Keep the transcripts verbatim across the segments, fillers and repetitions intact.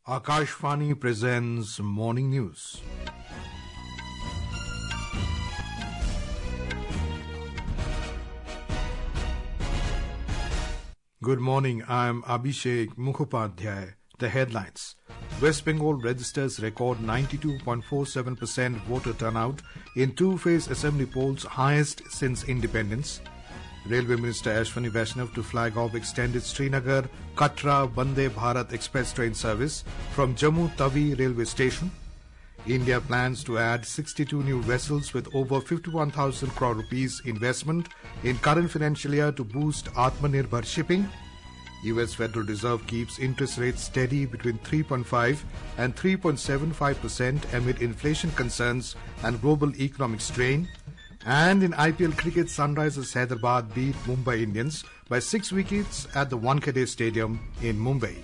Akashvani presents Morning News. Good morning, I am Abhishek Mukhopadhyay. The headlines. West Bengal registers record ninety-two point four seven percent voter turnout in two-phase assembly polls, highest since independence. Railway Minister Ashwani Vaishnav to flag off extended Srinagar Katra Vande Bharat Express train service from Jammu Tawi railway station. India plans to add sixty-two new vessels with over fifty-one thousand crore rupees investment in current financial year to boost Atmanirbhar shipping. U S Federal Reserve keeps interest rates steady between three point five and three point seven five percent amid inflation concerns and global economic strain. And in I P L cricket, Sunrisers Hyderabad beat Mumbai Indians by six wickets at the Wankhede Stadium in Mumbai.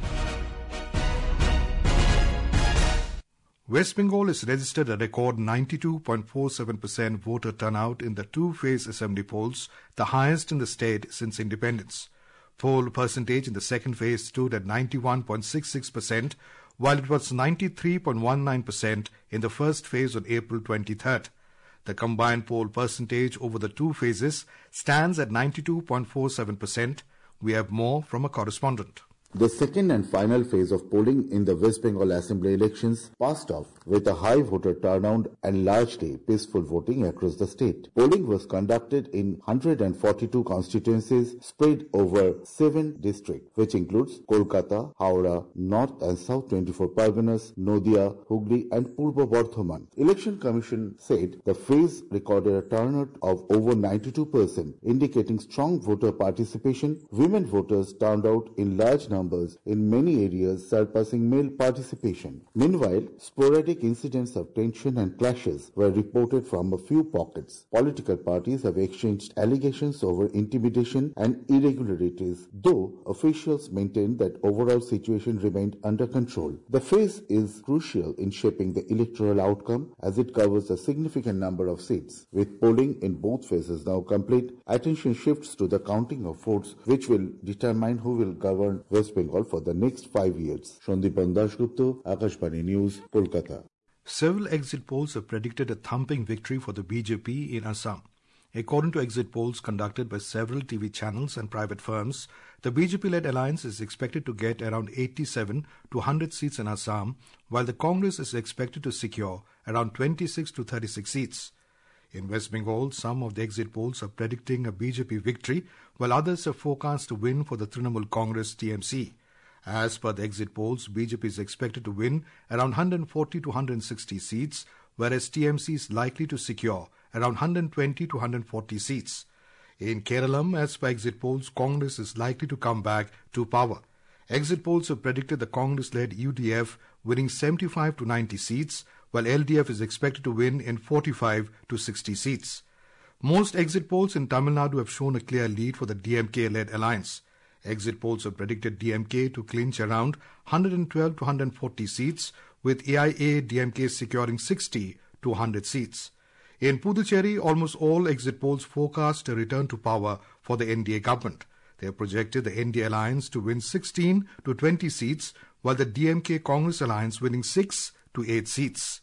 West Bengal has registered a record ninety-two point four seven percent voter turnout in the two-phase assembly polls, the highest in the state since independence. Poll percentage in the second phase stood at ninety-one point six six percent, while it was ninety-three point one nine percent in the first phase on April twenty-third. The combined poll percentage over the two phases stands at ninety-two point four seven percent. We have more from a correspondent. The second and final phase of polling in the West Bengal Assembly elections passed off with a high voter turnout and largely peaceful voting across the state. Polling was conducted in one hundred forty-two constituencies spread over seven districts, which includes Kolkata, Howrah, North and South twenty-four Parganas, Nodia, Hooghly and Purba Bardhaman. Election Commission said the phase recorded a turnout of over ninety-two percent, indicating strong voter participation. Women voters turned out in large numbers in many areas, surpassing male participation. Meanwhile, sporadic incidents of tension and clashes were reported from a few pockets. Political parties have exchanged allegations over intimidation and irregularities, though officials maintained that overall situation remained under control. The phase is crucial in shaping the electoral outcome as it covers a significant number of seats. With polling in both phases now complete, attention shifts to the counting of votes, which will determine who will govern West Bengal for the next five years. Shandipan Dasgupta, Akashvani News, Kolkata. Several exit polls have predicted a thumping victory for the B J P in Assam. According to exit polls conducted by several T V channels and private firms, the B J P-led alliance is expected to get around eighty-seven to one hundred seats in Assam, while the Congress is expected to secure around twenty-six to thirty-six seats. In West Bengal, some of the exit polls are predicting a B J P victory, while others are forecast to win for the Trinamool Congress T M C. As per the exit polls, B J P is expected to win around one hundred forty to one hundred sixty seats, whereas T M C is likely to secure around one hundred twenty to one hundred forty seats. In Kerala, as per exit polls, Congress is likely to come back to power. Exit polls have predicted the Congress-led U D F winning seventy-five to ninety seats, while L D F is expected to win in forty-five to sixty seats. Most exit polls in Tamil Nadu have shown a clear lead for the D M K-led alliance. Exit polls have predicted D M K to clinch around one hundred twelve to one hundred forty seats, with A I A D M K securing sixty to one hundred seats. In Puducherry, almost all exit polls forecast a return to power for the N D A government. They have projected the N D A alliance to win sixteen to twenty seats, while the D M K-Congress alliance winning six to eight seats.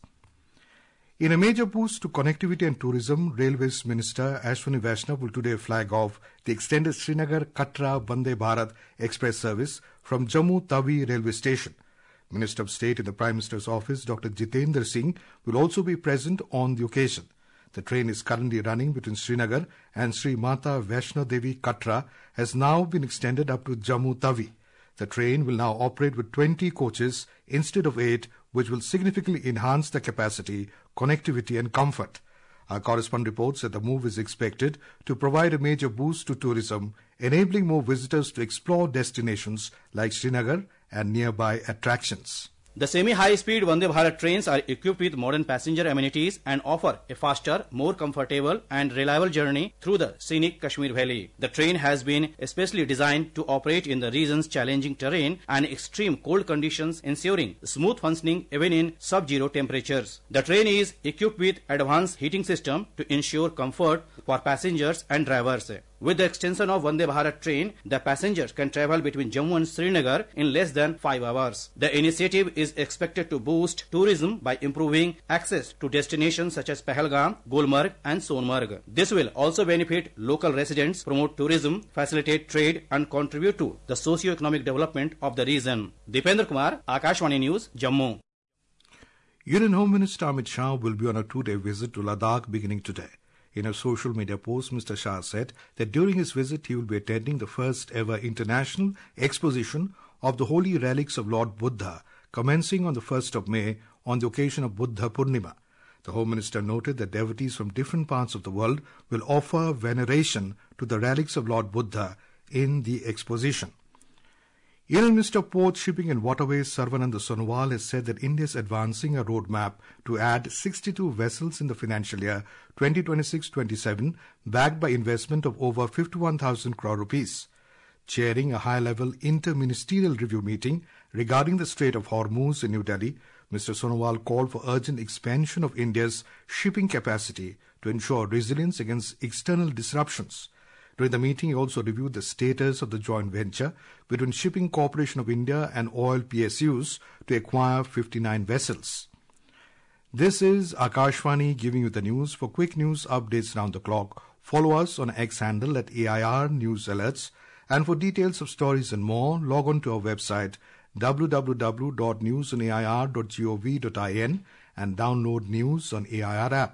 In a major boost to connectivity and tourism, Railways Minister Ashwani Vaishnav will today flag off the extended Srinagar Katra Vande Bharat Express service from Jammu Tawi railway station. Minister of State in the Prime Minister's office, Doctor Jitendra Singh, will also be present on the occasion. The train is currently running between Srinagar and Sri Mata Vaishno Devi Katra, has now been extended up to Jammu Tawi. The train will now operate with twenty coaches instead of eight, which will significantly enhance the capacity, connectivity and comfort. Our correspondent reports that the move is expected to provide a major boost to tourism, enabling more visitors to explore destinations like Srinagar and nearby attractions. The semi-high-speed Vande Bharat trains are equipped with modern passenger amenities and offer a faster, more comfortable and reliable journey through the scenic Kashmir Valley. The train has been especially designed to operate in the region's challenging terrain and extreme cold conditions, ensuring smooth functioning even in sub-zero temperatures. The train is equipped with advanced heating system to ensure comfort for passengers and drivers. With the extension of Vande Bharat train, the passengers can travel between Jammu and Srinagar in less than five hours. The initiative is expected to boost tourism by improving access to destinations such as Pahalgam, Gulmarg and Sonmarg. This will also benefit local residents, promote tourism, facilitate trade and contribute to the socio-economic development of the region. Dipendra Kumar, Akashvani News, Jammu. Union Home Minister Amit Shah will be on a two-day visit to Ladakh beginning today. In a social media post, Mister Shah said that during his visit he will be attending the first ever international exposition of the holy relics of Lord Buddha, commencing on the first of May on the occasion of Buddha Purnima. The Home Minister noted that devotees from different parts of the world will offer veneration to the relics of Lord Buddha in the exposition. Union Minister of Ports, Shipping and Waterways Sarvananda Sonowal has said that India is advancing a roadmap to add sixty-two vessels in the financial year twenty twenty-six twenty-seven, backed by investment of over fifty-one thousand crore rupees. Chairing a high-level inter-ministerial review meeting regarding the Strait of Hormuz in New Delhi, Mister Sonowal called for urgent expansion of India's shipping capacity to ensure resilience against external disruptions. During the meeting, he also reviewed the status of the joint venture between Shipping Corporation of India and Oil P S Us to acquire fifty-nine vessels. This is Akashvani giving you the news. For quick news updates round the clock, follow us on X handle at A I R News Alerts. And for details of stories and more, log on to our website w w w dot news on a i r dot gov dot in and download News on A I R app.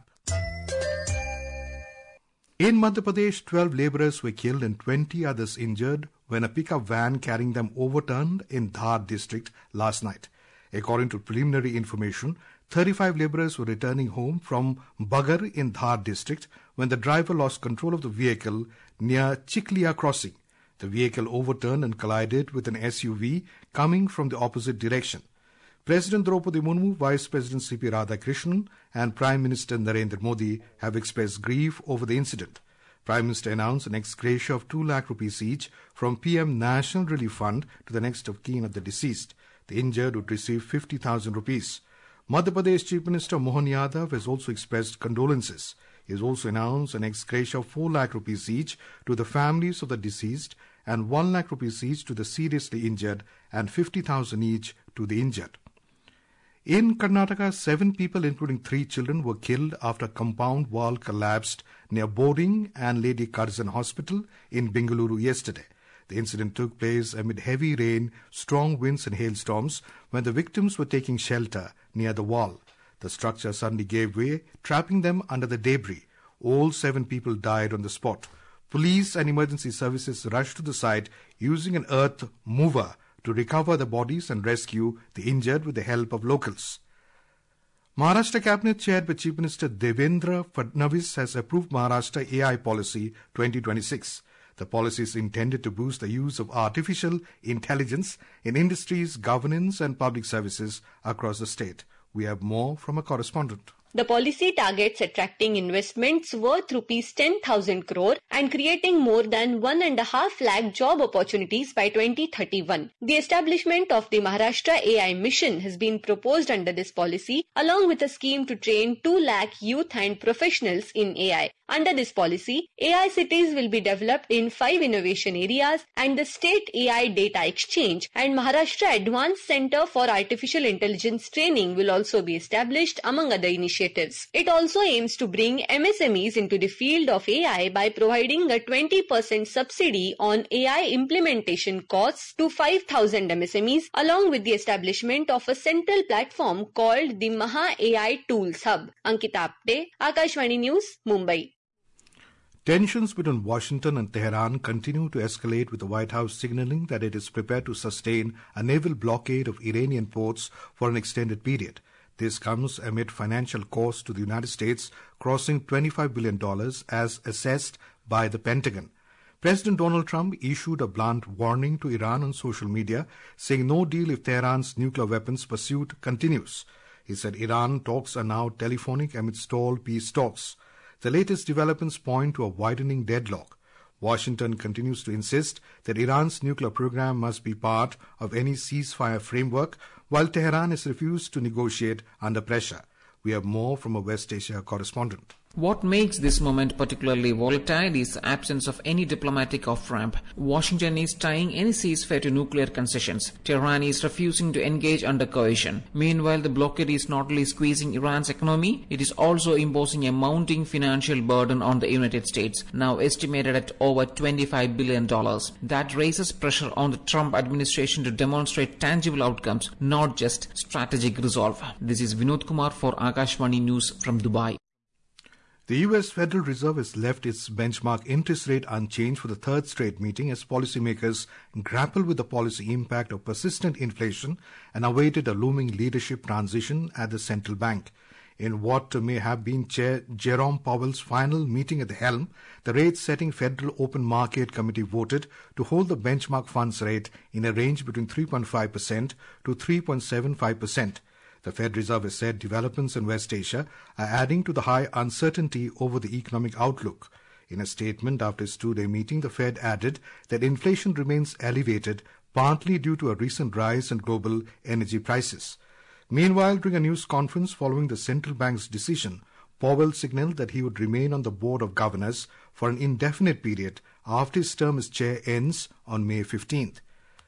In Madhya Pradesh, twelve labourers were killed and twenty others injured when a pickup van carrying them overturned in Dhar district last night. According to preliminary information, thirty-five labourers were returning home from Bagar in Dhar district when the driver lost control of the vehicle near Chikliya crossing. The vehicle overturned and collided with an S U V coming from the opposite direction. President Draupadi Murmu, Vice President C P Radhakrishnan and Prime Minister Narendra Modi have expressed grief over the incident. Prime Minister announced an ex gratia of two lakh rupees each from P M National Relief Fund to the next of kin of the deceased. The injured would receive fifty thousand rupees. Madhya Pradesh Chief Minister Mohan Yadav has also expressed condolences. He has also announced an ex gratia of four lakh rupees each to the families of the deceased and one lakh rupees each to the seriously injured and fifty thousand each to the injured. In Karnataka, seven people, including three children, were killed after a compound wall collapsed near Boarding and Lady Curzon Hospital in Bengaluru yesterday. The incident took place amid heavy rain, strong winds and hailstorms when the victims were taking shelter near the wall. The structure suddenly gave way, trapping them under the debris. All seven people died on the spot. Police and emergency services rushed to the site using an earth mover to recover the bodies and rescue the injured with the help of locals. Maharashtra Cabinet, chaired by Chief Minister Devendra Fadnavis, has approved Maharashtra A I Policy twenty twenty-six. The policy is intended to boost the use of artificial intelligence in industries, governance and public services across the state. We have more from a correspondent. The policy targets attracting investments worth rupees ten thousand crore and creating more than one and a half lakh job opportunities by twenty thirty-one. The establishment of the Maharashtra A I Mission has been proposed under this policy, along with a scheme to train two lakh youth and professionals in A I. Under this policy, A I cities will be developed in five innovation areas and the State A I Data Exchange and Maharashtra Advanced Center for Artificial Intelligence Training will also be established, among other initiatives. It also aims to bring M S M Es into the field of A I by providing a twenty percent subsidy on A I implementation costs to five thousand M S M Es, along with the establishment of a central platform called the Maha A I Tools Hub. Ankita Apte, Akashvani News, Mumbai. Tensions between Washington and Tehran continue to escalate, with the White House signaling that it is prepared to sustain a naval blockade of Iranian ports for an extended period. This comes amid financial costs to the United States crossing twenty-five billion dollars as assessed by the Pentagon. President Donald Trump issued a blunt warning to Iran on social media, saying no deal if Tehran's nuclear weapons pursuit continues. He said Iran talks are now telephonic amid stalled peace talks. The latest developments point to a widening deadlock. Washington continues to insist that Iran's nuclear program must be part of any ceasefire framework, while Tehran has refused to negotiate under pressure. We have more from a West Asia correspondent. What makes this moment particularly volatile is the absence of any diplomatic off-ramp. Washington is tying any ceasefire to nuclear concessions. Tehran is refusing to engage under coercion. Meanwhile, the blockade is not only squeezing Iran's economy, it is also imposing a mounting financial burden on the United States, now estimated at over twenty-five billion dollars. That raises pressure on the Trump administration to demonstrate tangible outcomes, not just strategic resolve. This is Vinod Kumar for Akashvani News from Dubai. The U S Federal Reserve has left its benchmark interest rate unchanged for the third straight meeting as policymakers grapple with the policy impact of persistent inflation and awaited a looming leadership transition at the central bank. In what may have been Chair Jerome Powell's final meeting at the helm, the rate-setting Federal Open Market Committee voted to hold the benchmark funds rate in a range between three point five percent to three point seven five percent. The Fed Reserve has said developments in West Asia are adding to the high uncertainty over the economic outlook. In a statement after its two-day meeting, the Fed added that inflation remains elevated, partly due to a recent rise in global energy prices. Meanwhile, during a news conference following the central bank's decision, Powell signaled that he would remain on the board of governors for an indefinite period after his term as chair ends on May fifteenth.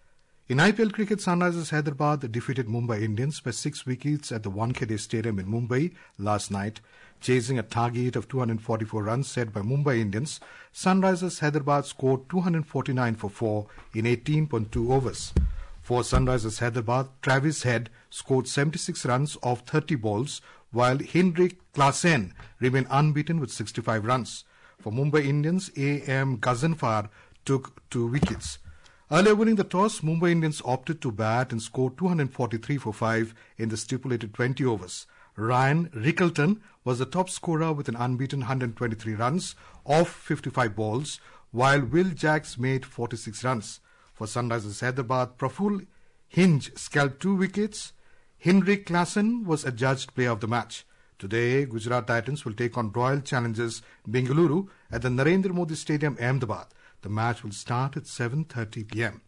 In I P L cricket, Sunrisers Hyderabad defeated Mumbai Indians by six wickets at the Wankhede Stadium in Mumbai last night. Chasing a target of two hundred forty-four runs set by Mumbai Indians, Sunrisers Hyderabad scored two hundred forty-nine for four in eighteen point two overs. For Sunrisers Hyderabad, Travis Head scored seventy-six runs off thirty balls, while Henrik Klasen remained unbeaten with sixty-five runs. For Mumbai Indians, A M Ghazanfar took two wickets. Earlier winning the toss, Mumbai Indians opted to bat and scored two hundred forty-three for five in the stipulated twenty overs. Ryan Rickelton was the top scorer with an unbeaten one hundred twenty-three runs off fifty-five balls, while Will Jacks made forty-six runs. For Sunrisers Hyderabad, Praful Hinge scalped two wickets. Henrik Klasen was adjudged player of the match. Today, Gujarat Titans will take on Royal Challengers Bengaluru at the Narendra Modi Stadium, Ahmedabad. The match will start at seven thirty p m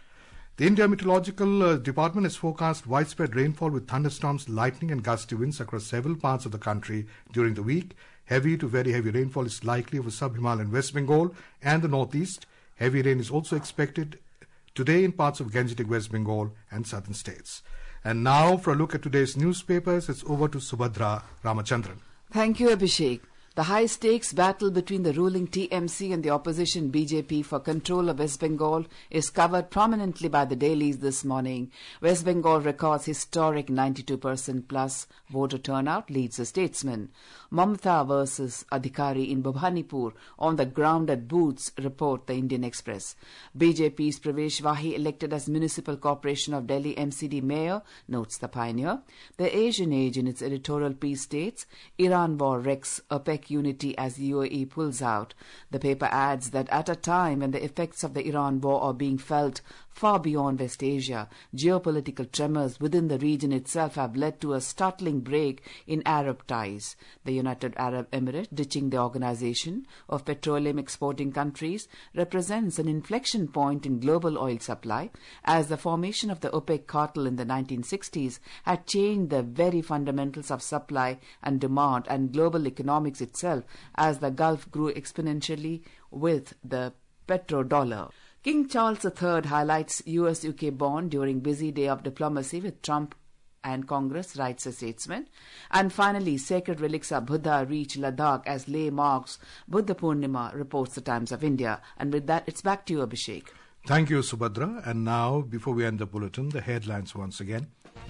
The India Meteorological uh, Department has forecast widespread rainfall with thunderstorms, lightning and gusty winds across several parts of the country during the week. Heavy to very heavy rainfall is likely over sub-Himalayan West Bengal and the northeast. Heavy rain is also expected today in parts of Gangetic West Bengal and southern states. And now for a look at today's newspapers, it's over to Subhadra Ramachandran. Thank you, Abhishek. The high-stakes battle between the ruling T M C and the opposition B J P for control of West Bengal is covered prominently by the dailies this morning. West Bengal records historic ninety-two percent plus voter turnout, leads the Statesman. Mamata versus Adhikari in Bhabanipur on the ground at booths, report the Indian Express. B J P's Pravesh Wahi elected as Municipal Corporation of Delhi M C D Mayor, notes the Pioneer. The Asian Age in its editorial piece states, Iran war wrecks OPEC unity as U A E pulls out. The paper adds that at a time when the effects of the Iran war are being felt far beyond West Asia, geopolitical tremors within the region itself have led to a startling break in Arab ties. The United Arab Emirates, ditching the Organization of Petroleum Exporting Countries, represents an inflection point in global oil supply, as the formation of the OPEC cartel in the nineteen sixties had changed the very fundamentals of supply and demand and global economics itself, as the Gulf grew exponentially with the petrodollar. King Charles the Third highlights U S U K bond during busy day of diplomacy with Trump and Congress, writes a Statesman. And finally, sacred relics of Buddha reach Ladakh as lay marks Buddha Purnima, reports the Times of India. And with that, it's back to you, Abhishek. Thank you, Subhadra. And now, before we end the bulletin, the headlines once again.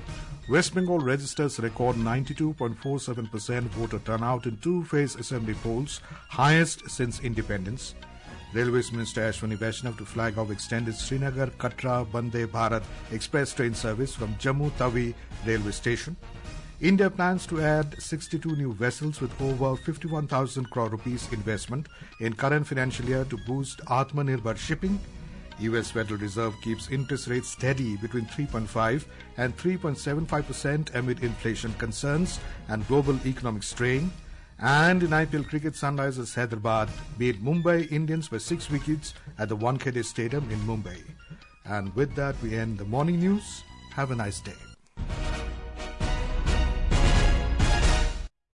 West Bengal registers record ninety-two point four seven percent voter turnout in two-phase assembly polls, highest since independence. Railways Minister Ashwani Vaishnav to flag off extended Srinagar-Katra Vande Bharat express train service from Jammu Tawi railway station. India plans to add sixty-two new vessels with over fifty-one thousand crore rupees investment in current financial year to boost Atmanirbhar shipping. U S Federal Reserve keeps interest rates steady between three point five and three point seven five percent amid inflation concerns and global economic strain. And in I P L cricket, Sunrisers Hyderabad beat Mumbai Indians by six wickets at the Wankhede Stadium in Mumbai. And with that, we end the morning news. Have a nice day.